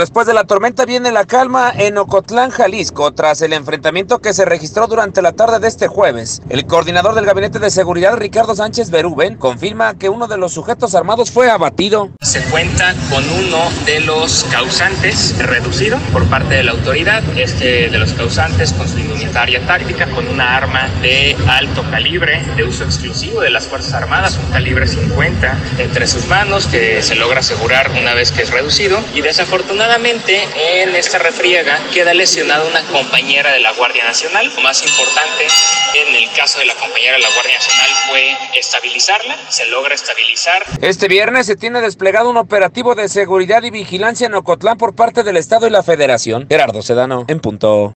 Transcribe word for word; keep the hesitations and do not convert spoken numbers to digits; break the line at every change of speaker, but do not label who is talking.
Después de la tormenta viene la calma en Ocotlán, Jalisco, tras el enfrentamiento que se registró durante la tarde de este jueves. El coordinador del Gabinete de Seguridad, Ricardo Sánchez Berúben, confirma que uno de los sujetos armados fue abatido.
Se cuenta con uno de los causantes reducido por parte de la autoridad, este de los causantes con su indumentaria táctica, con una arma de alto calibre, de uso exclusivo de las Fuerzas Armadas, un calibre cincuenta entre sus manos, que se logra asegurar una vez que es reducido, y desafortunadamente en esta refriega queda lesionada una compañera de la Guardia Nacional. Lo más importante en el caso de la compañera de la Guardia Nacional fue estabilizarla, se logra estabilizar.
Este viernes se tiene desplegado un operativo de seguridad y vigilancia en Ocotlán por parte del Estado y la Federación. Gerardo Sedano, en punto.